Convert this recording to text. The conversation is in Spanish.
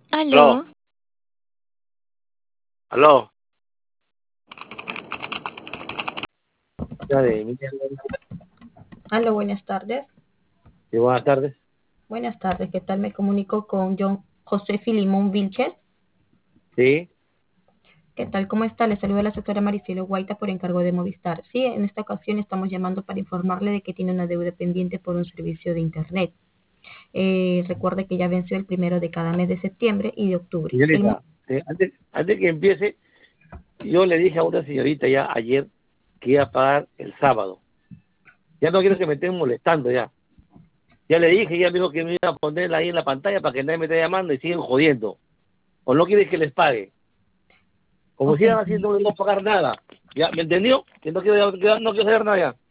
Aló, Aló, aló. Ya de mierda. aló, buenas tardes. Sí, buenas tardes. Buenas tardes, ¿qué tal? Me comunico con John José Filimón Vilches. Sí, ¿Qué tal? ¿Cómo está? Le saluda la asesora Maricelo Guaita por encargo de Movistar. Sí, en esta ocasión estamos llamando para informarle de que tiene una deuda pendiente por un servicio de Internet. Recuerde que ya venció el primero de cada mes de septiembre y de octubre. señorita, antes que empiece, yo le dije a una señorita ya ayer que iba a pagar el sábado. Ya no quiero que me estén molestando ya. Ya le dije, ya me dijo que me iba a poner ahí en la pantalla para que nadie me esté llamando y siguen jodiendo. O no quieres que les pague. Como Ok, sigan así, no les voy a pagar nada. ¿Ya? ¿Me entendió? Que no quiero saber nada ya.